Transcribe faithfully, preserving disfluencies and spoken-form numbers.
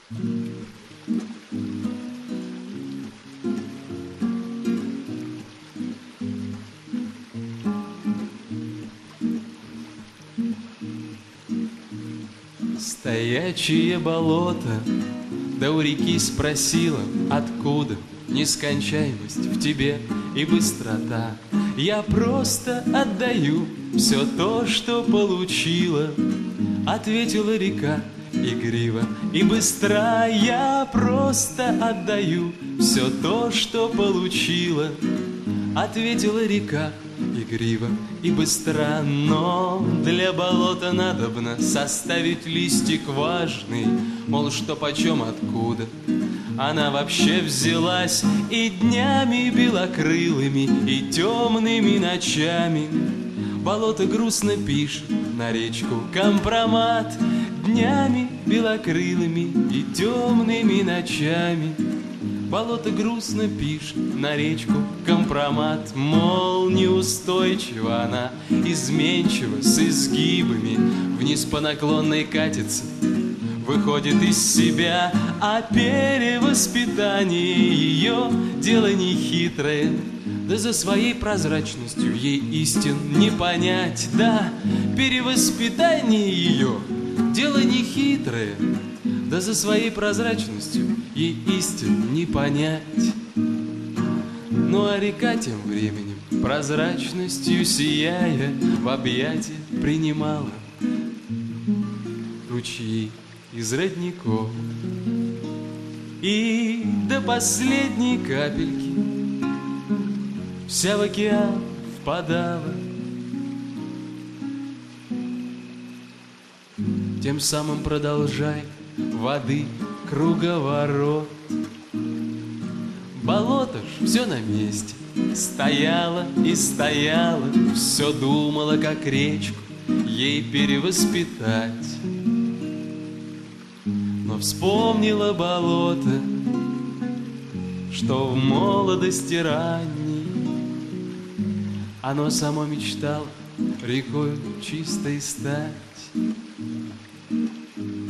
Стоячее болото, да у реки спросила, откуда нескончаемость в тебе и быстрота. Я просто отдаю все то, что получила, ответила река игриво и быстро. Я просто отдаю все то, что получила, ответила река игриво и быстро. Но для болота надобно составить листик важный, мол, что почем, откуда она вообще взялась. И днями белокрылыми, и темными ночами болото грустно пишет на речку компромат. Днями белокрылыми и темными ночами болото грустно пишет на речку компромат. Мол, неустойчива она, изменчива, с изгибами, вниз по наклонной катится, выходит из себя. А перевоспитание ее дело нехитрое, да за своей прозрачностью ей истин не понять. Да, перевоспитание ее дело нехитрое, да за своей прозрачностью ей истин не понять. Ну а река тем временем, прозрачностью сияя, в объятия принимала ручьи из родников, и до последней капельки вся в океан впадала. Тем самым продолжай воды круговорот. Болото ж все на месте стояло и стояло, все думала, как речку ей перевоспитать. Но вспомнила болото, что в молодости ранней оно само мечтало рекой чистой стать.